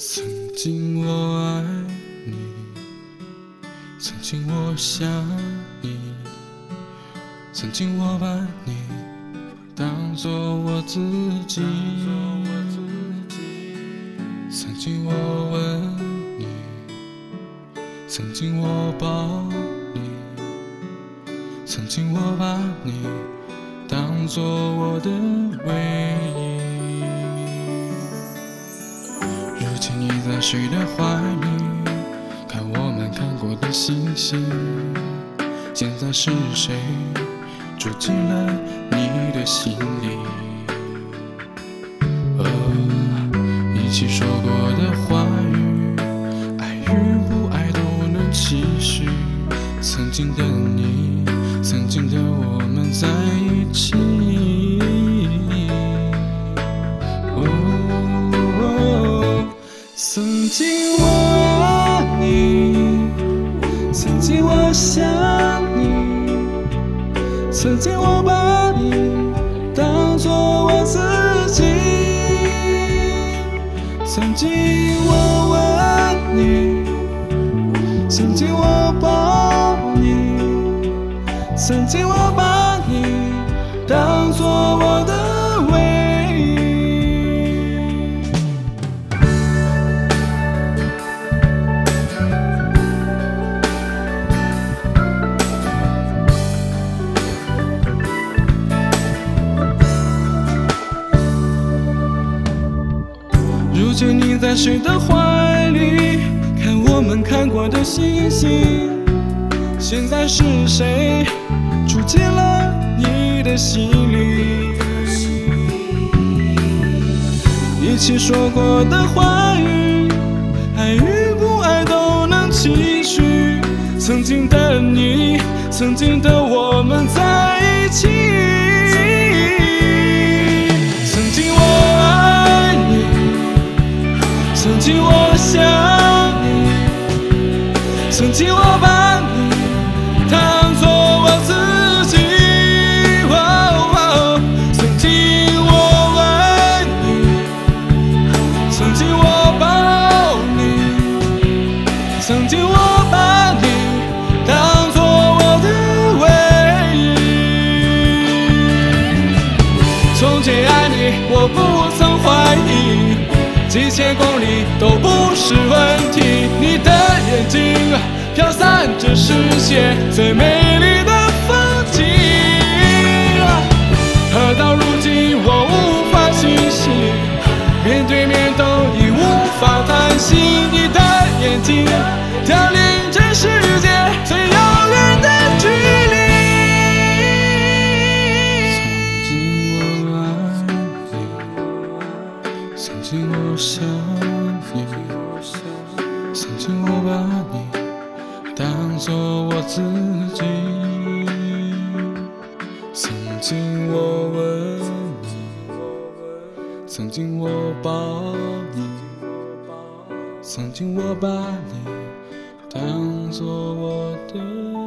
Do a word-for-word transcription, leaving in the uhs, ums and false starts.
曾经我爱你，曾经我想你，曾经我把你当作我自己，曾经我吻你，曾经我抱你，曾经我把你当作我的唯一。如今你在谁的怀里，看我们看过的星星，现在是谁住进了你的心里？哦，一起说过的话语，爱与不爱都能期许。曾经的你，曾经的我们在一起。哦，曾经我爱你，曾经我想你，曾经我把你当作我自己，曾经我吻你，曾经我抱你，曾经我把你当作我的唯一。如今你在谁的怀里，看我们看过的星星，现在是谁住进了你的心里？一起说过的话语，爱与不爱都能期许。曾经的你，曾经的我们在一起。曾经我爱你，曾经我想你，曾经我把你当作我自己。哦哦，曾经我吻你，曾经我抱你，曾经我把你当作我的唯一。从前爱你，我不曾怀疑，几千公里都不是问题。你的眼睛飘散着视线最美丽的风景，而到如今我无法清醒，面对面都已无法谈心。你的眼睛凋零这世界最遥远的距离。曾经我爱你，曾经我想你，曾经我把你当作我自己，曾经我吻你，曾经我抱你，曾经我把你当作我的